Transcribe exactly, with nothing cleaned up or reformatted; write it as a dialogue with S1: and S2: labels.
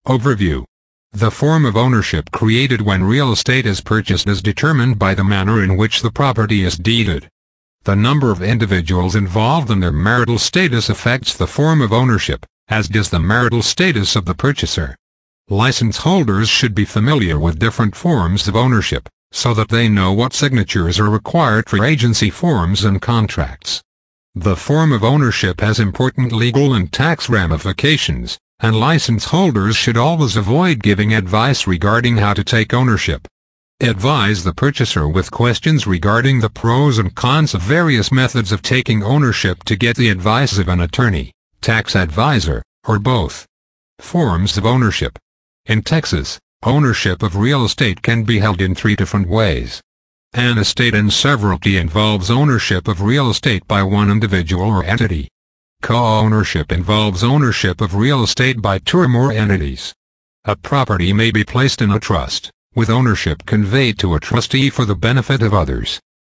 S1: Overview. The form of ownership created when real estate is purchased is determined by the manner in which the property is deeded. The number of individuals involved and their marital status affects the form of ownership, as does the marital status of the purchaser. License holders should be familiar with different forms of ownership, so that they know what signatures are required for agency forms and contracts. The form of ownership has important legal and tax ramifications, and license holders should always avoid giving advice regarding how to take ownership. Advise the purchaser with questions regarding the pros and cons of various methods of taking ownership to get the advice of an attorney, tax advisor, or both. Forms of ownership. In Texas, ownership of real estate can be held in three different ways. An estate in severalty involves ownership of real estate by one individual or entity. Co-ownership involves ownership of real estate by two or more entities. A property may be placed in a trust, with ownership conveyed to a trustee for the benefit of others.